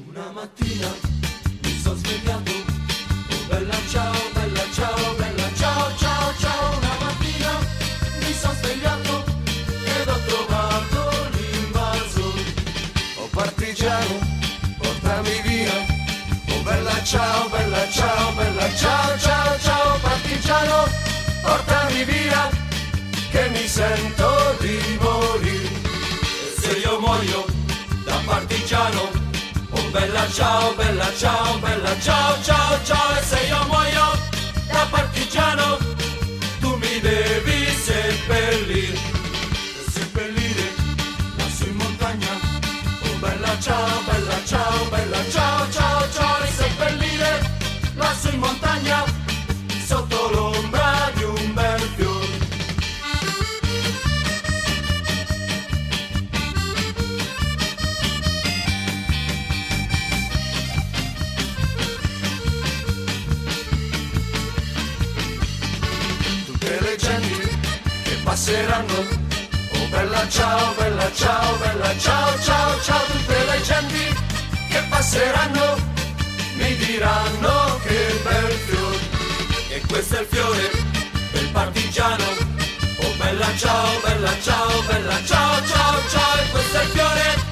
Una mattina mi sono svegliato, oh bella ciao, bella ciao, bella ciao, ciao, ciao. Una mattina mi sono svegliato ed ho trovato l'invaso. Oh partigiano, portami via, oh bella ciao, bella ciao, bella ciao, ciao, ciao. Partigiano, portami via, che mi sento di morire. E se io muoio da partigiano, oh bella ciao, bella ciao, bella ciao, ciao, ciao. E se io muoio da partigiano, tu mi devi seppellire. Seppellire lassù in montagna, oh bella ciao, bella ciao, bella ciao, ciao, ciao. E seppellire lassù in montagna, sotto l'ombra di un bel fiore. Le genti che passeranno, oh bella ciao, bella ciao, bella ciao, ciao, ciao. Tutte le genti che passeranno mi diranno che bel fiore. E questo è il fiore del partigiano, oh bella ciao, bella ciao, bella ciao, ciao, ciao. E questo è il fiore